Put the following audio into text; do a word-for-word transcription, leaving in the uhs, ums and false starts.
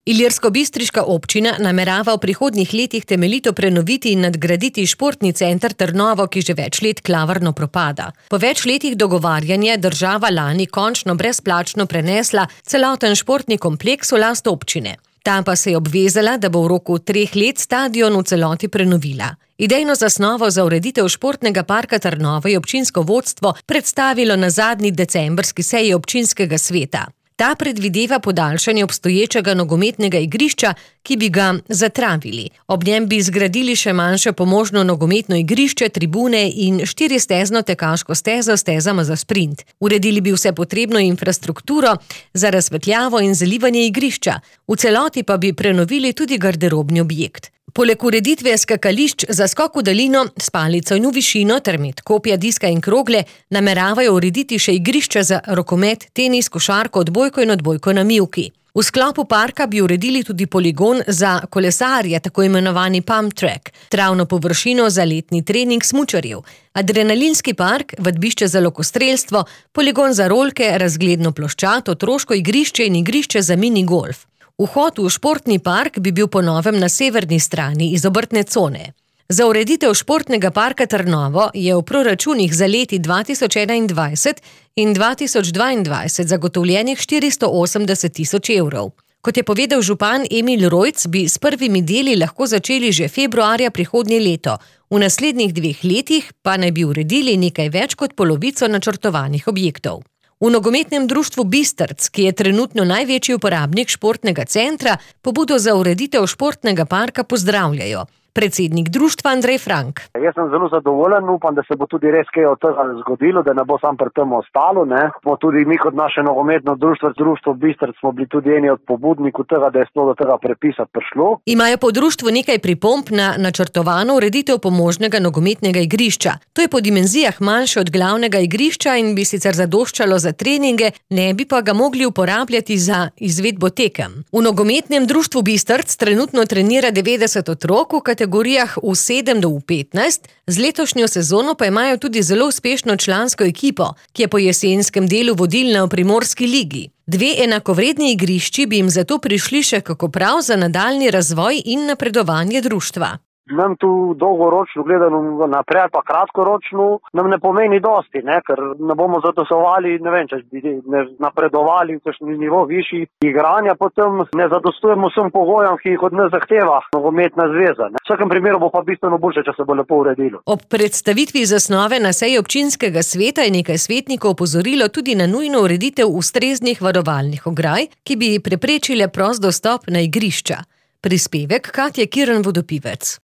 Ilirskobistriška občina namerava v prihodnjih letih temeljito prenoviti in nadgraditi športni center Trnovo, ki že več let klavrno propada. Po več letih dogovarjanja je država lani končno brezplačno prenesla celoten športni kompleks v last občine. Ta pa se je obvezala, da bo v roku treh let stadion v celoti prenovila. Idejno zasnovo za ureditev športnega parka Trnovo je občinsko vodstvo predstavilo na zadnji decembrski seji občinskega sveta. Ta predvideva podaljšanje obstoječega nogometnega igrišča, ki bi ga zatravili. Ob njem bi zgradili še manjše pomožno nogometno igrišče, tribune in štiristezno tekaško stezo s stezama za sprint. Uredili bi vse potrebno infrastrukturo za razsvetljavo in zalivanje igrišča. V celoti pa bi prenovili tudi garderobni objekt. Poleg ureditve skakališč za skok v daljino, spalico in v višino ter met kopja, diska in krogle, nameravajo urediti še igrišča za rokomet, tenis, košarko, odbojko in odbojko na mivki. V sklopu parka bi uredili tudi poligon za kolesarje, tako imenovani pump track, travno površino za letni trening smučarjev, adrenalinski park, vadbišče za lokostrelstvo, poligon za rolke, razgledno ploščad, otroško igrišče in igrišče za mini golf. Vhod v športni park bi bil po novem na severni strani iz obrtne cone. Za ureditev športnega parka Trnovo je v proračunih za leti dva tisoč enaindvajset in dva tisoč dvaindvajset zagotovljenih štiristo osemdeset tisoč evrov. Kot je povedal župan Emil Rojc, bi s prvimi deli lahko začeli že februarja prihodnje leto. V naslednjih dveh letih pa naj bi uredili nekaj več kot polovico načrtovanih objektov. V nogometnem društvu Bistrc, ki je trenutno največji uporabnik športnega centra, pobudo za ureditev športnega parka pozdravljajo. Predsednik društva Andrej Frank. Jaz sem zelo zadovoljen, upam, da se bo tudi res kaj od tega zgodilo, da ne bo sam pri tem ostalo. Ne. Smo tudi mi kot naše nogometno društvo, društvo Bistrc, smo bili tudi eni od pobudnikov tega, da je sploh do tega prepisa prišlo. Imajo po društvu nekaj pripomb na načrtovano ureditev pomožnega nogometnega igrišča. To je po dimenzijah manjše od glavnega igrišča in bi sicer zadoščalo za treninge, ne bi pa ga mogli uporabljati za izvedbo tekem. V nogometnem društvu Bistrc trenutno trenira devetdeset otrok v kategorijah v sedem do v petnajst, z letošnjo sezono pa imajo tudi zelo uspešno člansko ekipo, ki je po jesenskem delu vodilna v Primorski ligi. Dve enakovredni igrišči bi jim zato prišli še kako prav za nadaljnji razvoj in napredovanje društva. Nam tu dolgoročno gledano naprej, pa kratkoročno nam ne pomeni dosti, ne, ker ne bomo zadostovali, ne vem, če bi ne napredovali v kakšni nivo višji igranja, potem ne zadostujemo vsem pogojem, ki jih od nas zahteva nogometna zveza. Ne. V vsakem primeru bo pa bistveno boljše, če se bo lepo uredilo. Ob predstavitvi zasnove na seji občinskega sveta je nekaj svetnikov opozorilo tudi na nujno ureditev ustreznih varovalnih ograj, ki bi preprečile prost dostop na igrišča. Prispevek Katje Kirn Vodopivec.